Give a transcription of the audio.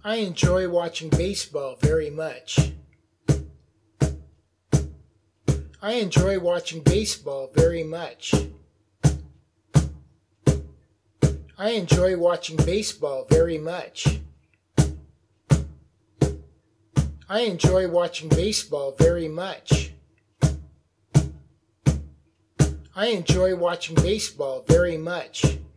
I enjoy watching baseball very much. I enjoy watching baseball very much. I enjoy watching baseball very much. I enjoy watching baseball very much. I enjoy watching baseball very much.